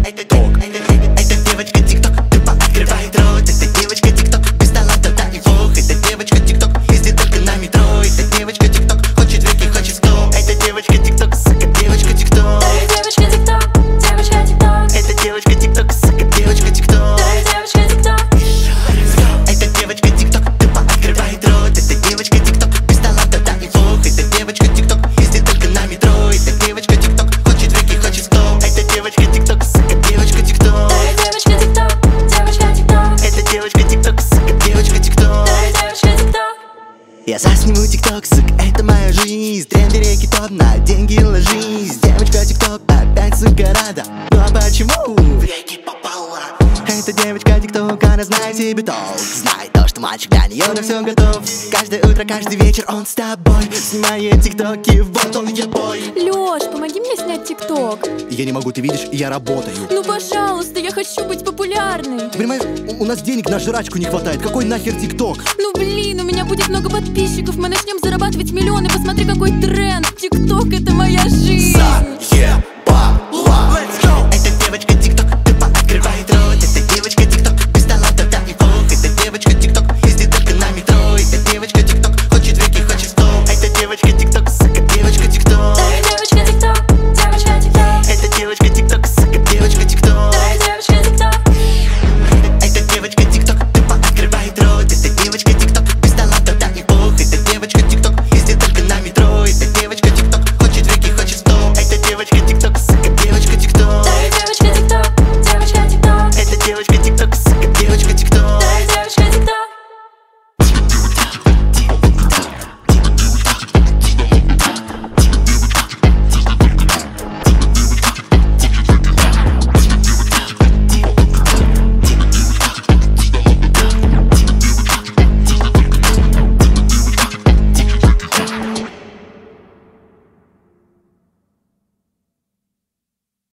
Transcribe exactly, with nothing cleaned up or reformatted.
это девочка тик-ток, тупо открывает рот. Это девочка тик-ток, без таланта, да и бог. Это девочка тик-ток, ездит только на метро. Это девочка тик-ток, хочет веки, хочет стоп. Это девочка тик-ток, сука, девочка тик-ток. Девочка тик-ток, девочка тик-ток. Это девочка тик-ток, сука, девочка тик-ток. Девочка тик-ток. Это девочка тик-ток, тупо открывает рот. Это девочка тик-ток, без таланта, да и бог. Это девочка тик-ток, ездит только на метро. Это девочка тик-ток, хочет веки, хочет стоп. Это девочка тик-ток, сука, девочка тик-ток. Девочка тик-ток, девочка тик-ток. Это девочка тик-ток, сука, девочка тик-ток. Девочка тик-ток. Я засниму тик-ток, сука, это моя жизнь. Тренды реки топ, на деньги ложись. Девочка тик-ток, опять, сука, рада. Ну а почему в реки попала? Эта девочка тик-ток, она знает себе толк. Знает то, что мальчик для нее на все готов. Каждое утро, каждый вечер он с тобой. Снимает тик-токи, вот он я бой. Лёш, помоги мне снять тик-ток. Я не могу, ты видишь, я работаю. Ну пожалуйста, я хочу быть популярной. Ты понимаешь, у, у нас денег на жрачку не хватает. Какой нахер тик-ток? Ну блин, у меня будет много подписчиков. Мы начнем зарабатывать миллионы. Посмотри, какой тренд. Тик-ток — это моя жизнь.